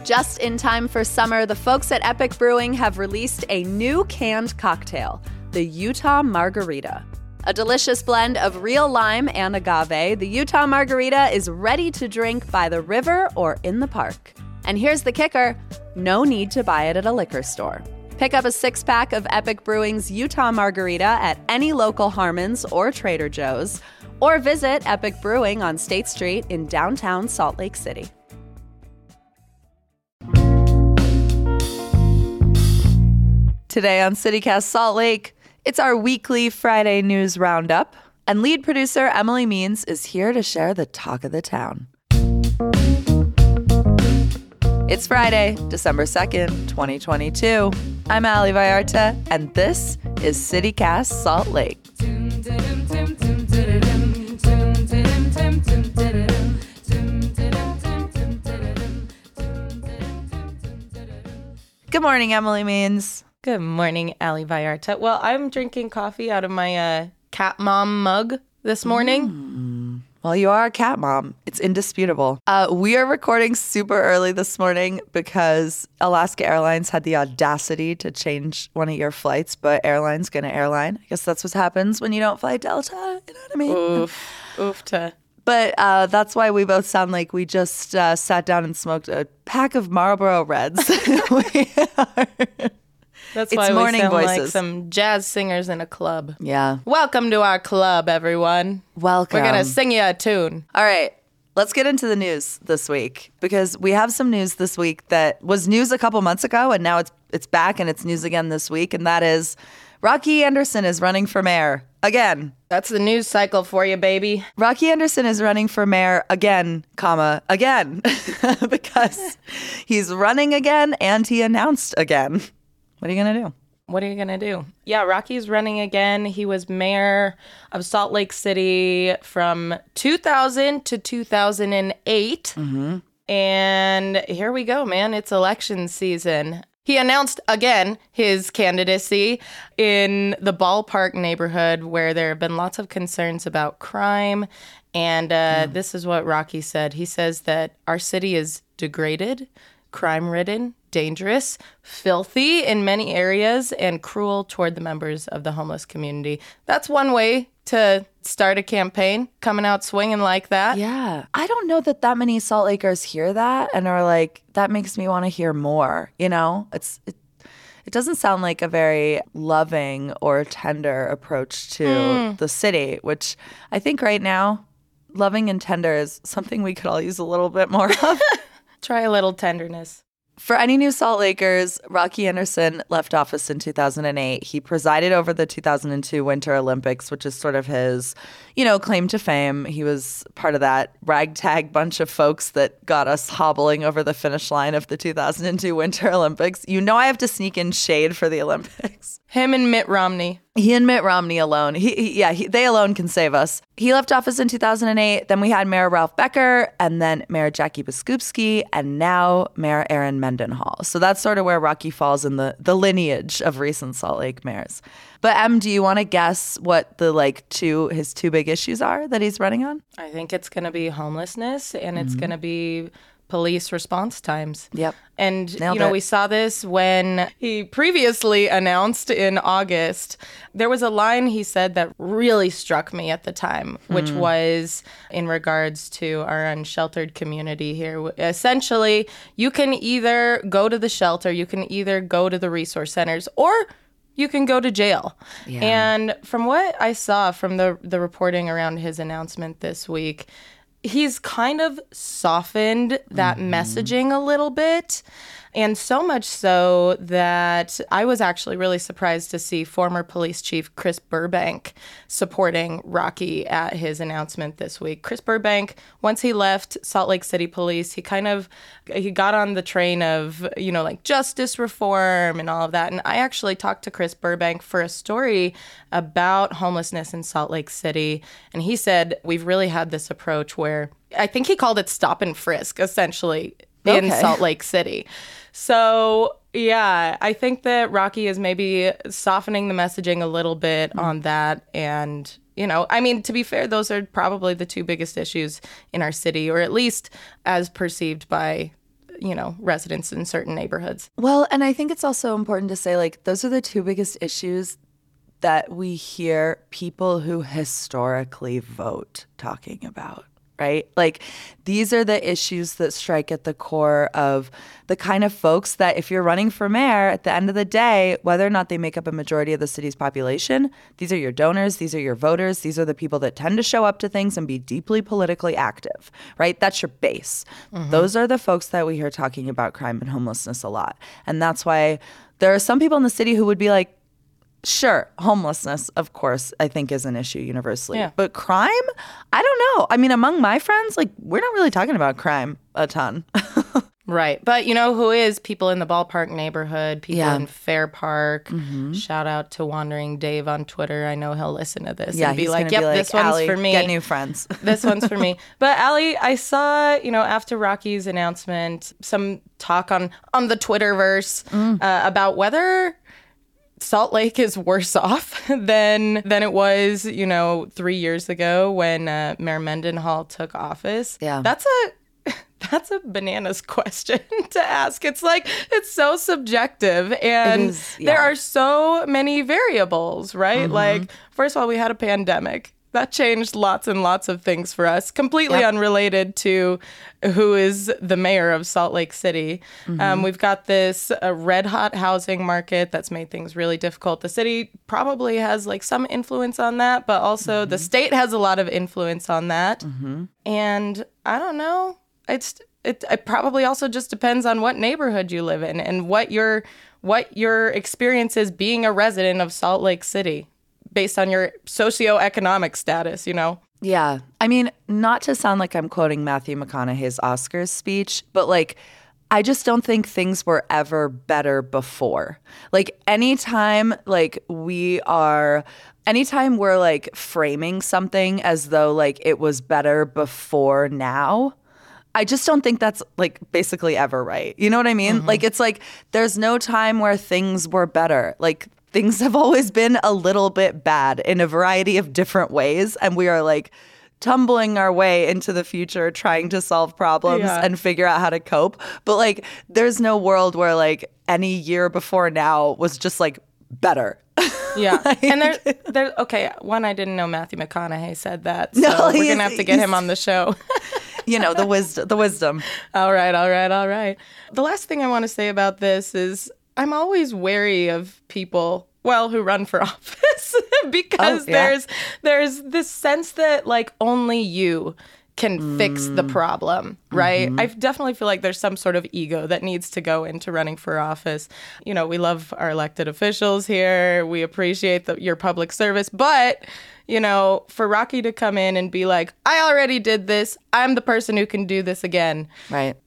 Just in time for summer, the folks at Epic Brewing have released a new canned cocktail, the Utah Margarita. A delicious blend of real lime and agave, the Utah Margarita is ready to drink by the river or in the park. And here's the kicker, no need to buy it at a liquor store. Pick up a 6-pack of Epic Brewing's Utah Margarita at any local Harmon's or Trader Joe's, or visit Epic Brewing on State Street in downtown Salt Lake City. Today on CityCast Salt Lake, it's our weekly Friday news roundup, and lead producer Emily Means is here to share the talk of the town. It's Friday, December 2nd, 2022. I'm Ali Vallarta, and this is CityCast Salt Lake. Good morning, Emily Means. Good morning, Ali Vallarta. Well, I'm drinking coffee out of my cat mom mug this morning. Well, you are a cat mom. It's indisputable. We are recording super early this morning because Alaska Airlines had the audacity to change one of your flights, but airline's going to airline. I guess that's what happens when you don't fly Delta. You know what I mean? Oofta. But that's why we both sound like we just sat down and smoked a pack of Marlboro Reds. That's It's why morning we sound voices. like some jazz singers in a club. Yeah. Welcome to our club, everyone. Welcome. We're going to sing you a tune. All right. Let's get into the news this week because we have some news this week that was news a couple months ago and now it's back and it's news again this week, and that is Rocky Anderson is running for mayor again. That's the news cycle for you, baby. Rocky Anderson is running for mayor again, again, because he's running again and he announced again. What are you going to do? What are you going to do? Yeah, Rocky's running again. He was mayor of Salt Lake City from 2000 to 2008. Mm-hmm. And here we go, man. It's election season. He announced again his candidacy in the Ballpark neighborhood where there have been lots of concerns about crime. And this is what Rocky said. He says that our city is degraded, crime-ridden, dangerous, filthy in many areas, and cruel toward the members of the homeless community. That's one way to start a campaign, coming out swinging like that. Yeah. I don't know that many Salt Lakers hear that and are like, that makes me want to hear more, you know? It doesn't sound like a very loving or tender approach to the city, which I think right now, loving and tender is something we could all use a little bit more of. Try a little tenderness. For any new Salt Lakers, Rocky Anderson left office in 2008. He presided over the 2002 Winter Olympics, which is sort of his, claim to fame. He was part of that ragtag bunch of folks that got us hobbling over the finish line of the 2002 Winter Olympics. I have to sneak in shade for the Olympics. Him and Mitt Romney. He and Mitt Romney alone. They alone can save us. He left office in 2008. Then we had Mayor Ralph Becker, and then Mayor Jackie Biskupski, and now Mayor Aaron Mendenhall. So that's sort of where Rocky falls in the lineage of recent Salt Lake mayors. But Em, do you want to guess what his two big issues are that he's running on? I think it's going to be homelessness, and it's going to be police response times. Yep. And, Nailed it. we saw this when he previously announced in August. There was a line he said that really struck me at the time, which was in regards to our unsheltered community here. Essentially, you can either go to the shelter, you can either go to the resource centers, or you can go to jail. Yeah. And from what I saw from the reporting around his announcement this week, he's kind of softened that messaging a little bit. And so much so that I was actually really surprised to see former police chief Chris Burbank supporting Rocky at his announcement this week. Chris Burbank, once he left Salt Lake City Police, he got on the train of, justice reform and all of that. And I actually talked to Chris Burbank for a story about homelessness in Salt Lake City. And he said, we've really had this approach where I think he called it stop and frisk, essentially, in Salt Lake City. So, yeah, I think that Rocky is maybe softening the messaging a little bit on that. And, to be fair, those are probably the two biggest issues in our city, or at least as perceived by residents in certain neighborhoods. Well, and I think it's also important to say, like, those are the two biggest issues that we hear people who historically vote talking about, right? Like, these are the issues that strike at the core of the kind of folks that if you're running for mayor, at the end of the day, whether or not they make up a majority of the city's population, these are your donors, these are your voters, these are the people that tend to show up to things and be deeply politically active, right? That's your base. Those are the folks that we hear talking about crime and homelessness a lot. And that's why there are some people in the city who would be like, sure, homelessness, of course, I think is an issue universally. Yeah. But crime? I don't know. I mean, among my friends, like, we're not really talking about crime a ton. Right. But you know who is? People in the Ballpark neighborhood, people Yeah. in Fair Park. Shout out to Wandering Dave on Twitter. I know he'll listen to this Yeah, and be he's like, gonna yep, be like, this one's "Allie, for me. get new friends." This one's for me. But Allie, I saw, after Rocky's announcement, some talk on the Twitterverse about whether Salt Lake is worse off than it was, 3 years ago when Mayor Mendenhall took office. Yeah. That's a bananas question to ask. It's like, it's so subjective, and It is, yeah. there are so many variables, right? Like, first of all, we had a pandemic. That changed lots and lots of things for us, completely unrelated to who is the mayor of Salt Lake City. We've got this red hot housing market that's made things really difficult. The city probably has like some influence on that, but also the state has a lot of influence on that. And I don't know. It probably also just depends on what neighborhood you live in and what your experience is being a resident of Salt Lake City, based on your socioeconomic status, Yeah. I mean, not to sound like I'm quoting Matthew McConaughey's Oscars speech, but like, I just don't think things were ever better before. Like, anytime we're like framing something as though like it was better before now, I just don't think that's like basically ever right. You know what I mean? Like, it's like there's no time where things were better. Like, things have always been a little bit bad in a variety of different ways. And we are like tumbling our way into the future, trying to solve problems and figure out how to cope. But like, there's no world where like any year before now was just like better. Yeah. And there's okay, one, I didn't know Matthew McConaughey said that. So No, we're going to have to get him on the show. The wisdom. All right. The last thing I want to say about this is I'm always wary of people, who run for office because there's this sense that like only you can fix the problem, right? I definitely feel like there's some sort of ego that needs to go into running for office. We love our elected officials here. We appreciate your public service, but for Rocky to come in and be like, I already did this. I'm the person who can do this again. Right.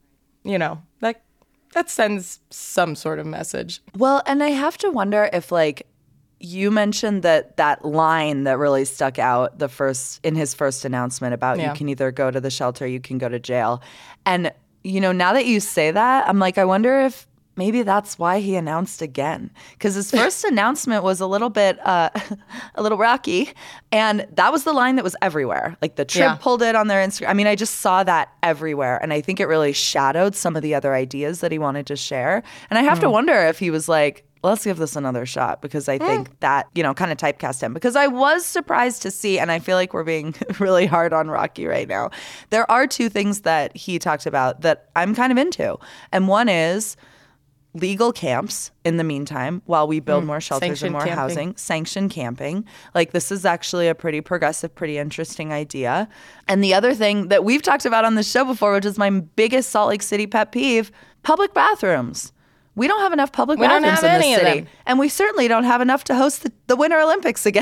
That sends some sort of message. Well, and I have to wonder if like you mentioned that line that really stuck out in his first announcement about you can either go to the shelter, you can go to jail. And, now that you say that, I'm like, I wonder if maybe that's why he announced again. Because his first announcement was a little bit, a little rocky. And that was the line that was everywhere. Like the Trib pulled it on their Instagram. I mean, I just saw that everywhere. And I think it really shadowed some of the other ideas that he wanted to share. And I have to wonder if he was like, let's give this another shot, because I think that, kind of typecast him. Because I was surprised to see, and I feel like we're being really hard on Rocky right now. There are two things that he talked about that I'm kind of into. And one is legal camps in the meantime while we build more shelters and more housing. Sanctioned camping. Like, this is actually a pretty progressive, pretty interesting idea. And the other thing that we've talked about on the show before, which is my biggest Salt Lake City pet peeve, public bathrooms. We don't have enough public bathrooms in this city. And we certainly don't have enough to host the Winter Olympics again.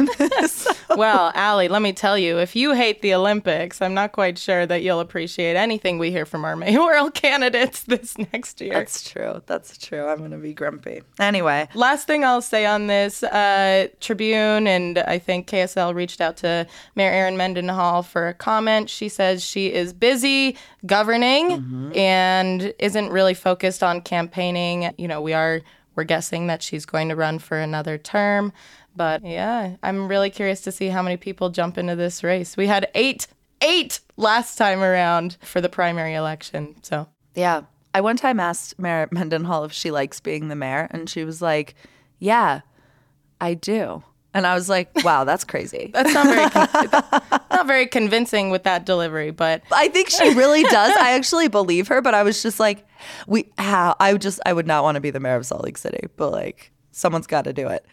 Well, Allie, let me tell you, if you hate the Olympics, I'm not quite sure that you'll appreciate anything we hear from our mayoral candidates this next year. That's true. I'm going to be grumpy. Anyway. Last thing I'll say on this, Tribune and I think KSL reached out to Mayor Erin Mendenhall for a comment. She says she is busy governing and isn't really focused on campaigning. We're guessing that she's going to run for another term. But yeah, I'm really curious to see how many people jump into this race. We had eight last time around for the primary election. So yeah, I one time asked Mayor Mendenhall if she likes being the mayor, and she was like, yeah, I do. And I was like, wow, that's crazy. That's not very convincing with that delivery, but I think she really does. I actually believe her, but I was just like, I would not want to be the mayor of Salt Lake City, but like, someone's got to do it.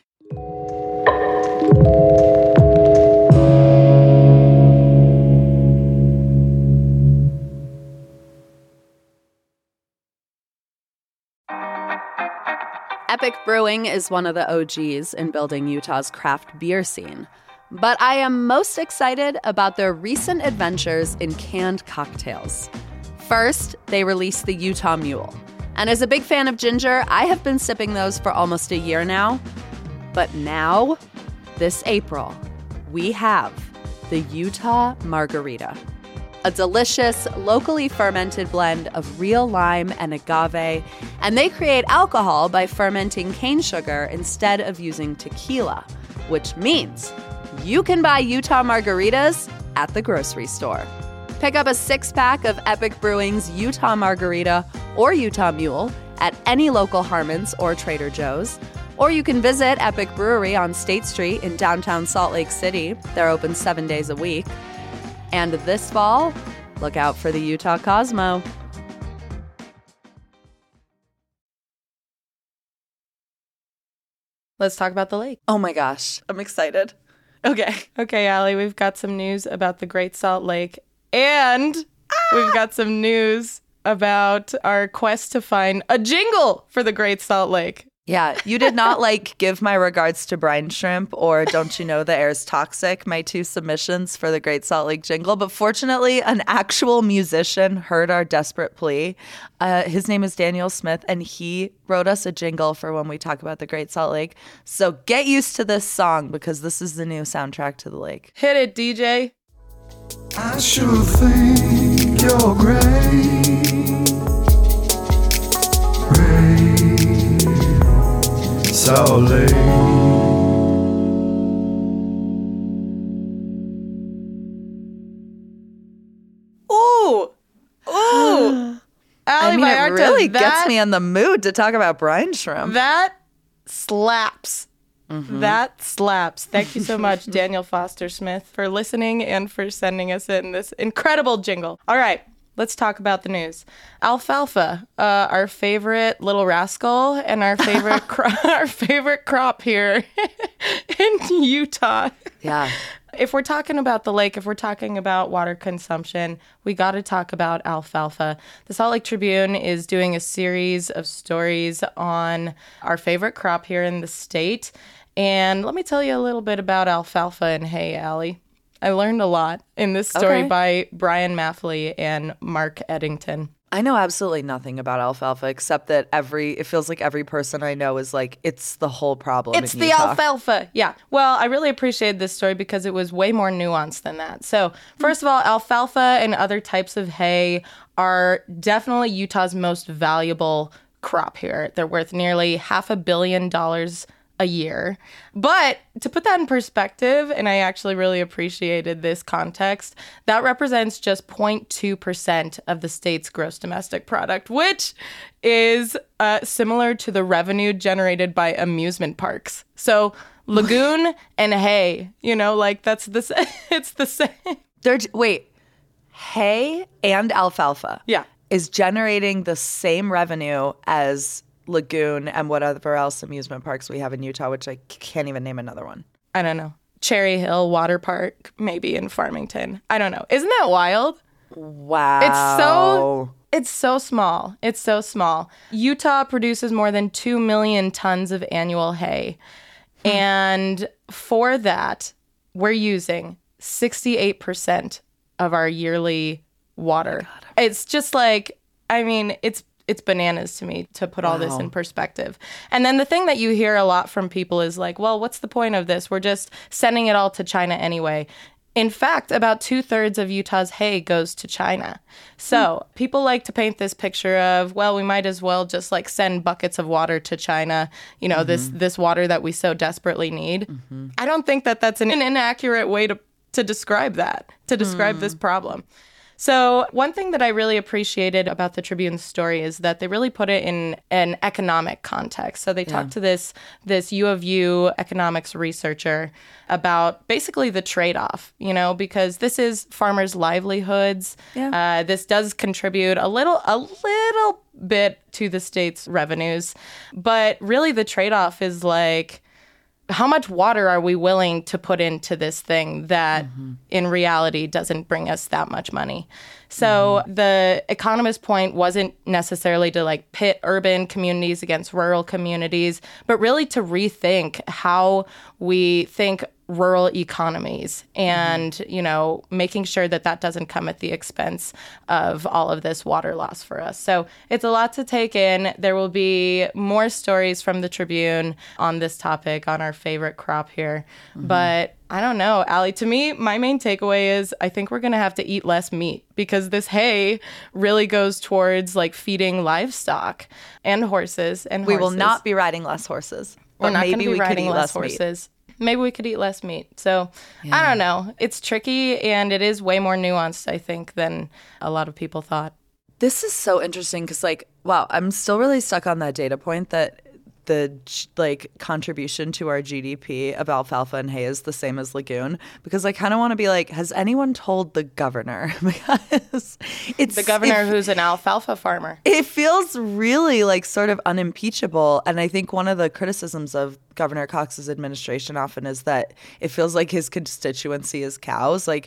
Epic Brewing is one of the OGs in building Utah's craft beer scene. But I am most excited about their recent adventures in canned cocktails. First, they released the Utah Mule. And as a big fan of ginger, I have been sipping those for almost a year now. But now, this April, we have the Utah Margarita. A delicious, locally fermented blend of real lime and agave, and they create alcohol by fermenting cane sugar instead of using tequila, which means you can buy Utah Margaritas at the grocery store. Pick up a 6-pack of Epic Brewing's Utah Margarita or Utah Mule at any local Harmon's or Trader Joe's, or you can visit Epic Brewery on State Street in downtown Salt Lake City. They're open 7 days a week. And this fall, look out for the Utah Cosmo. let's talk about the lake. Oh my gosh, I'm excited. Okay, Allie, we've got some news about the Great Salt Lake, and we've got some news about our quest to find a jingle for the Great Salt Lake. Yeah, you did not give my regards to brine shrimp or don't you know the air's toxic, my 2 submissions for the Great Salt Lake jingle. But fortunately, an actual musician heard our desperate plea. His name is Daniel Smith, and he wrote us a jingle for when we talk about the Great Salt Lake. So get used to this song because this is the new soundtrack to the lake. Hit it, DJ. I sure think you're great. Salt Lake. Ooh. I mean, it really gets me in the mood to talk about brine shrimp. That slaps. Mm-hmm. That slaps. Thank you so much, Daniel Foster Smith, for listening and for sending us in this incredible jingle. All right. Let's talk about the news. Alfalfa, our favorite little rascal and our favorite our favorite crop here in Utah. Yeah. If we're talking about the lake, if we're talking about water consumption, we got to talk about alfalfa. The Salt Lake Tribune is doing a series of stories on our favorite crop here in the state. And let me tell you a little bit about alfalfa and hay, Allie. I learned a lot in this story by Brian Maffley and Mark Eddington. I know absolutely nothing about alfalfa except that it feels like every person I know is like, it's the whole problem. It's the alfalfa. Yeah. Well, I really appreciated this story because it was way more nuanced than that. So first of all, alfalfa and other types of hay are definitely Utah's most valuable crop here. They're worth nearly $500 million a year. But to put that in perspective, and I actually really appreciated this context, that represents just 0.2% of the state's gross domestic product, which is similar to the revenue generated by amusement parks. So lagoon and hay, that's it's the same. Wait, hay and alfalfa is generating the same revenue as lagoon and whatever else amusement parks we have in Utah, which I can't even name another one. I don't know. Cherry Hill Water Park, maybe in Farmington. I don't know. Isn't that wild? Wow. It's so small. It's so small. Utah produces more than 2 million tons of annual hay. And for that, we're using 68% of our yearly water. It's just it's bananas to me to put all this in perspective. And then the thing that you hear a lot from people is like, well, what's the point of this? We're just sending it all to China anyway. In fact, about 2/3 of Utah's hay goes to China. So people like to paint this picture of, well, we might as well just send buckets of water to China, this water that we so desperately need. Mm-hmm. I don't think that that's an inaccurate way to describe that, to describe this problem. So one thing that I really appreciated about the Tribune's story is that they really put it in an economic context. So they talked to this U of U economics researcher about basically the trade-off, because this is farmers' livelihoods. Yeah. This does contribute a little bit to the state's revenues, but really the trade-off is like, how much water are we willing to put into this thing that in reality doesn't bring us that much money? So the economist point wasn't necessarily to like pit urban communities against rural communities, but really to rethink how we think rural economies and, making sure that that doesn't come at the expense of all of this water loss for us. So it's a lot to take in. There will be more stories from the Tribune on this topic on our favorite crop here. But I don't know, Allie, to me, my main takeaway is I think we're going to have to eat less meat because this hay really goes towards like feeding livestock and horses and We horses. will not be riding less horses. We're But not going to maybe be we could riding eat less meat. horses. Maybe we could eat less meat. So I don't know. It's tricky and it is way more nuanced, I think, than a lot of people thought. This is so interesting because, wow, I'm still really stuck on that data point that the contribution to our GDP of alfalfa and hay is the same as Lagoon, because I kind of want to be like, has anyone told the governor? Because it's The governor who's an alfalfa farmer. It feels really like sort of unimpeachable. And I think one of the criticisms of Governor Cox's administration often is that it feels like his constituency is cows. Like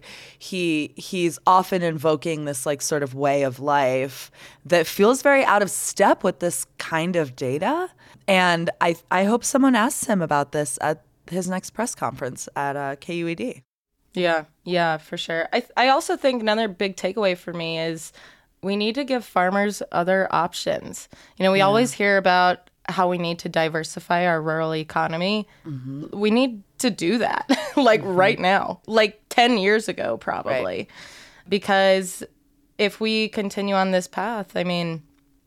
he's often invoking this like sort of way of life that feels very out of step with this kind of data. And I hope someone asks him about this at his next press conference at KUED. Yeah, for sure. I also think another big takeaway for me is we need to give farmers other options. We always hear about how we need to diversify our rural economy. We need to do that right now, like 10 years ago, probably. Right. Because if we continue on this path, I mean,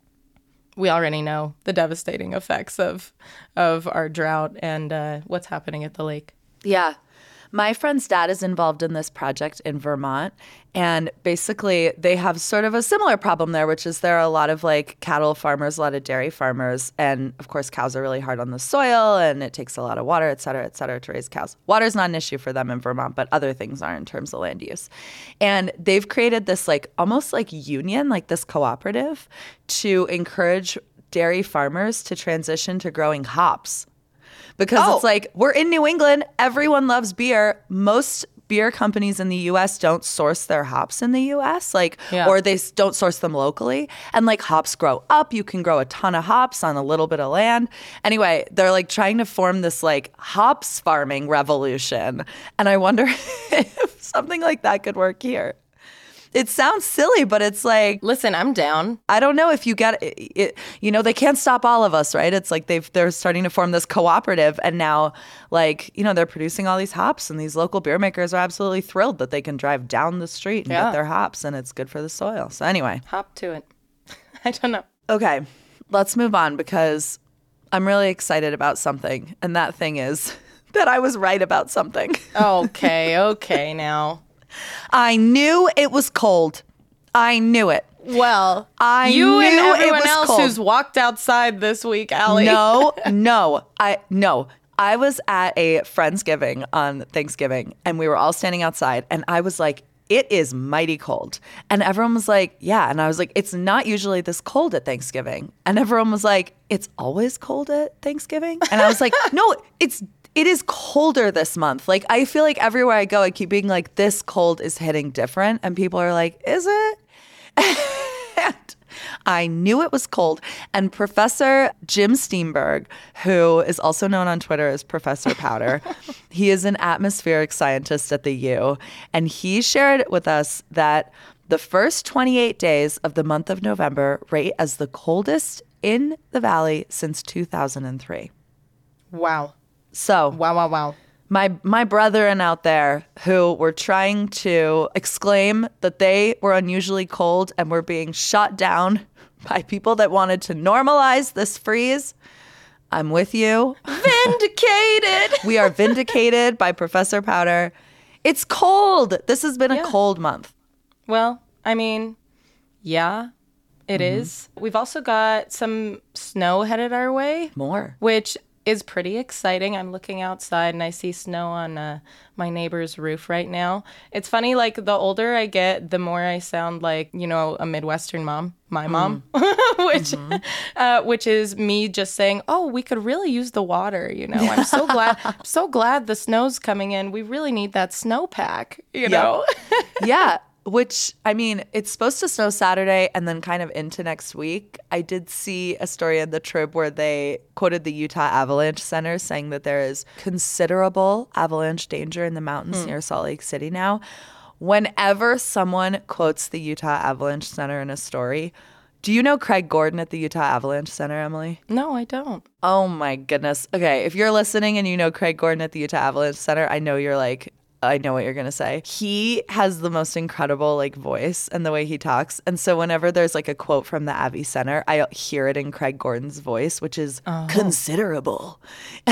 we already know the devastating effects of our drought and what's happening at the lake. Yeah. My friend's dad is involved in this project in Vermont, and basically they have sort of a similar problem there, which is there are a lot of like cattle farmers, a lot of dairy farmers, and of course cows are really hard on the soil and it takes a lot of water, et cetera, to raise cows. Water is not an issue for them in Vermont, but other things are in terms of land use. And they've created this like almost like union, like this cooperative to encourage dairy farmers to transition to growing hops. Because it's like, we're in New England, everyone loves beer. Most beer companies in the U.S. don't source their hops in the U.S., or they don't source them locally. And like hops grow up. You can grow a ton of hops on a little bit of land. Anyway, they're like trying to form this like hops farming revolution. And I wonder if something like that could work here. It sounds silly, but it's like, Listen, I'm down. I don't know if you get it. They can't stop all of us, right? It's like they're starting to form this cooperative, and now, they're producing all these hops, and these local beer makers are absolutely thrilled that they can drive down the street and get their hops, and it's good for the soil. So anyway, Hop to it. I don't know. okay, let's move on because I'm really excited about something, and that thing is that I was right about something. Okay, now. I knew it was cold. I knew it. Well, I you knew and it everyone was else cold. who's walked outside this week, Allie. No. I was at a Friendsgiving on Thanksgiving, and we were all standing outside, and I was like, it is mighty cold. And everyone was like, yeah. And I was like, it's not usually this cold at Thanksgiving. And everyone was like, it's always cold at Thanksgiving? And I was like, no, it is colder this month. Like, I feel like everywhere I go, I keep being like, this cold is hitting different. And people are like, is it? And I knew it was cold. And Professor Jim Steenberg, who is also known on Twitter as Professor Powder, he is an atmospheric scientist at the U. And he shared with us that the first 28 days of the month of November rate as the coldest in the valley since 2003. Wow. So, Wow. my brethren out there who were trying to exclaim that they were unusually cold and were being shot down by people that wanted to normalize this freeze, I'm with you. Vindicated. We are vindicated by Professor Powder. It's cold. This has been a cold month. Well, I mean, yeah, it is. We've also got some snow headed our way. More. Which is pretty exciting. I'm looking outside and I see snow on my neighbor's roof right now. It's funny, like the older I get, the more I sound like, a Midwestern mom, my mom, which is me just saying, oh, we could really use the water. I'm so glad the snow's coming in. We really need that snowpack, know? Yeah. Which, I mean, it's supposed to snow Saturday and then kind of into next week. I did see a story in the Trib where they quoted the Utah Avalanche Center saying that there is considerable avalanche danger in the mountains near Salt Lake City now. Whenever someone quotes the Utah Avalanche Center in a story, do you know Craig Gordon at the Utah Avalanche Center, Emily? No, I don't. Oh, my goodness. Okay, if you're listening and you know Craig Gordon at the Utah Avalanche Center, I know you're like, I know what you're going to say. He has the most incredible voice and the way he talks. And so whenever there's a quote from the Avi Center, I hear it in Craig Gordon's voice, which is considerable.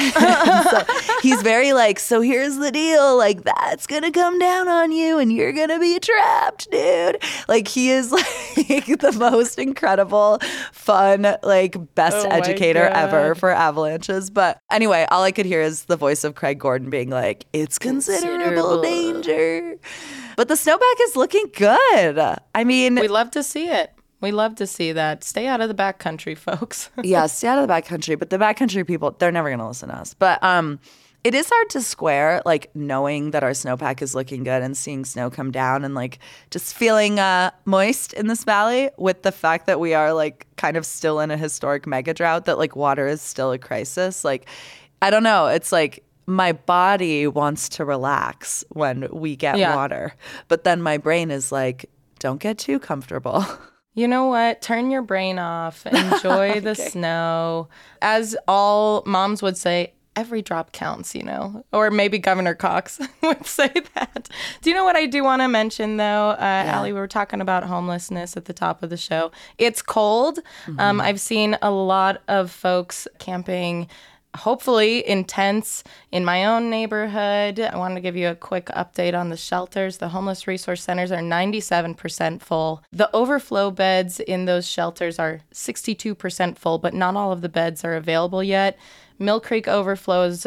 So he's very so here's the deal. That's going to come down on you and you're going to be trapped, dude. He is the most incredible, fun, best educator ever for avalanches. But anyway, all I could hear is the voice of Craig Gordon being it's considerable danger. But the snowpack is looking good. I mean, we love to see it. We love to see that. Stay out of the backcountry, folks. Yeah, stay out of the backcountry. But the backcountry people, they're never going to listen to us. But it is hard to square, knowing that our snowpack is looking good and seeing snow come down and, just feeling moist in this valley with the fact that we are, kind of still in a historic mega drought, that, water is still a crisis. I don't know. It's my body wants to relax when we get water. But then my brain is don't get too comfortable. You know what? Turn your brain off. Enjoy the snow. As all moms would say, every drop counts, Or maybe Governor Cox would say that. Do you know what I do want to mention, though? Allie, we were talking about homelessness at the top of the show. It's cold. I've seen a lot of folks camping, hopefully in tents in my own neighborhood. I wanted to give you a quick update on the shelters. The homeless resource centers are 97% full. The overflow beds in those shelters are 62% full, but not all of the beds are available yet. Mill Creek overflows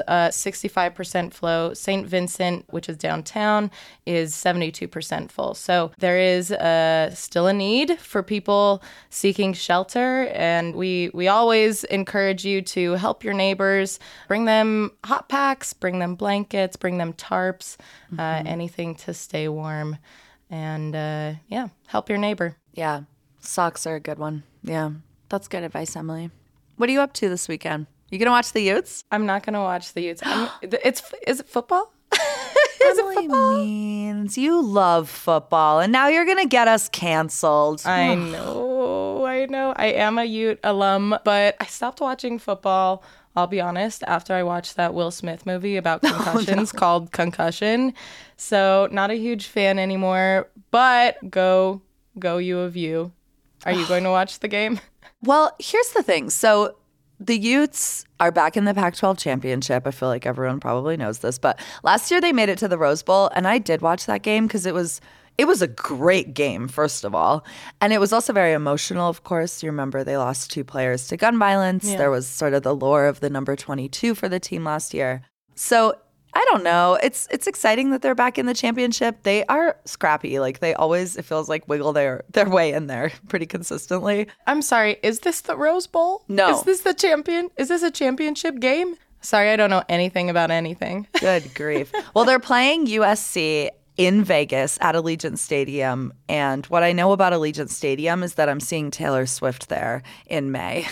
65% flow. St. Vincent, which is downtown, is 72% full. So there is still a need for people seeking shelter. And we always encourage you to help your neighbors. Bring them hot packs, bring them blankets, bring them tarps, anything to stay warm. And help your neighbor. Yeah, socks are a good one. Yeah, that's good advice, Emily. What are you up to this weekend? You gonna watch the Utes? I'm not gonna watch the Utes. Is it football? Is it football? Means you love football, and now you're gonna get us canceled. I know. I am a Ute alum, but I stopped watching football. I'll be honest. After I watched that Will Smith movie about concussions called Concussion, so not a huge fan anymore. But go U of U. Are you going to watch the game? Well, here's the thing. So the Utes are back in the Pac-12 championship. I feel like everyone probably knows this, but last year they made it to the Rose Bowl, and I did watch that game because it was a great game, first of all. And it was also very emotional, of course. You remember they lost 2 players to gun violence. Yeah. There was sort of the lore of the number 22 for the team last year. So I don't know. It's exciting that they're back in the championship. They are scrappy. They always, it feels wiggle their way in there pretty consistently. I'm sorry. Is this the Rose Bowl? No. Is this a championship game? Sorry, I don't know anything about anything. Good grief. Well, they're playing USC in Vegas at Allegiant Stadium. And what I know about Allegiant Stadium is that I'm seeing Taylor Swift there in May.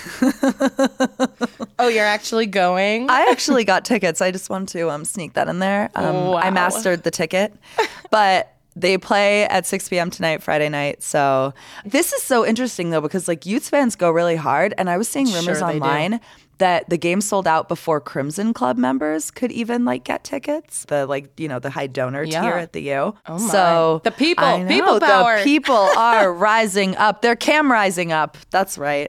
Oh, you're actually going? I actually got tickets. I just want to sneak that in there. Wow. I mastered the ticket. But they play at 6 p.m. tonight, Friday night. So this is so interesting, though, because Utes fans go really hard. And I was seeing rumors online that the game sold out before Crimson Club members could even like get tickets. The the high donor tier at the U. Oh my. So the people the people are rising up. They're Cam rising up. That's right.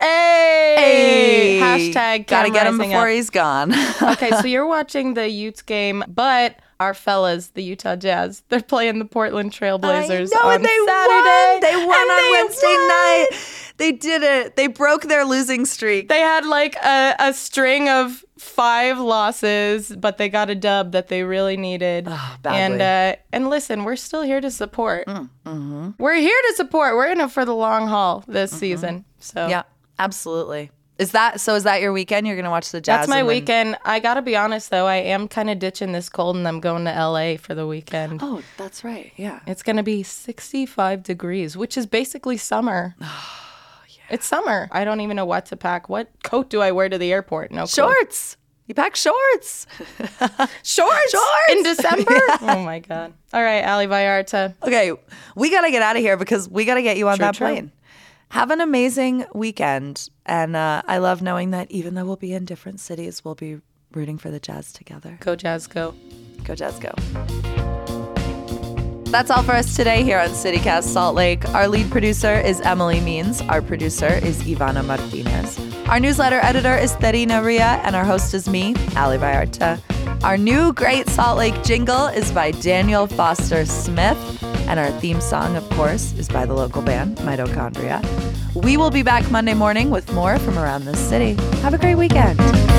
Hey. Hashtag Cam gotta get him rising before up. He's gone. Okay, so you're watching the Utes game, but our fellas, the Utah Jazz, they're playing the Portland Trailblazers I know, on and they Saturday. won. They won And on they Wednesday won. night. They did it. They broke their losing streak. They had like a string of 5 losses, but they got a dub that they really needed. badly. And listen, we're still here to support. We're here to support. We're in it for the long haul this season. So Yeah, absolutely. Is that your weekend? You're going to watch the Jazz? that's my and then- weekend. I gotta be honest though, I am kind of ditching this cold, and I'm going to LA for the weekend. Oh, that's right. Yeah. It's gonna be 65 degrees, which is basically summer. It's summer. I don't even know what to pack. What coat do I wear to the airport? No clue. Shorts. You pack shorts. Shorts in December. Oh my god. All right, Ali Vallarta. Okay, we got to get out of here because we got to get you on True, that true. plane. Have an amazing weekend. And I love knowing that even though we'll be in different cities, we'll be rooting for the Jazz together. Go Jazz, go. Go Jazz, go. That's all for us today here on CityCast Salt Lake. Our lead producer is Emily Means. Our producer is Ivana Martinez. Our newsletter editor is Terina Ria, and our host is me, Ali Vallarta. Our new Great Salt Lake jingle is by Daniel Foster Smith, and our theme song, of course, is by the local band, Mitochondria. We will be back Monday morning with more from around the city. Have a great weekend.